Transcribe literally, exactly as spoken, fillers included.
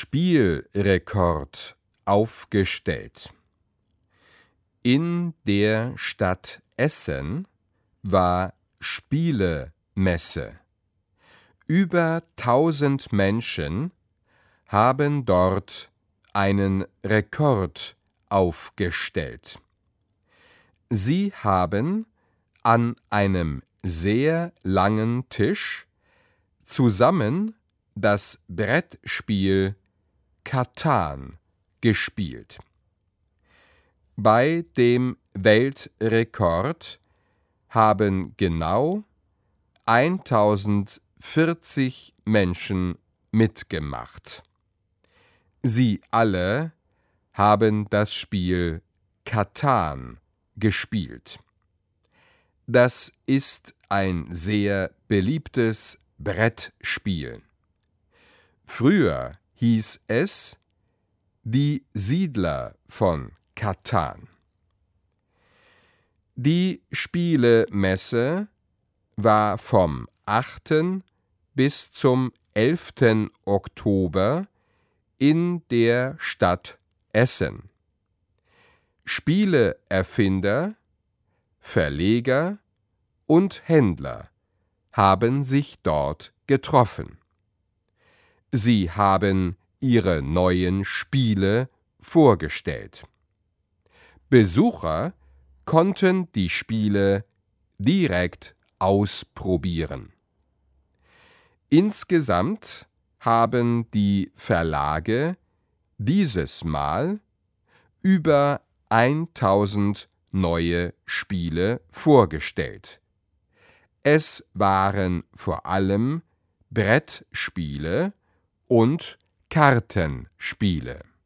Spielrekord aufgestellt. In der Stadt Essen war Spielemesse. Über tausend Menschen haben dort einen Rekord aufgestellt. Sie haben an einem sehr langen Tisch zusammen das Brettspiel Katan gespielt. Bei dem Weltrekord haben genau eintausendvierzig Menschen mitgemacht. Sie alle haben das Spiel Katan gespielt. Das ist ein sehr beliebtes Brettspiel. Früher hieß es Die Siedler von Katan. Die Spielemesse war vom achten bis zum elften Oktober in der Stadt Essen. Spieleerfinder, Verleger und Händler haben sich dort getroffen. Sie haben ihre neuen Spiele vorgestellt. Besucher konnten die Spiele direkt ausprobieren. Insgesamt haben die Verlage dieses Mal über eintausend neue Spiele vorgestellt. Es waren vor allem Brettspiele und Kartenspiele.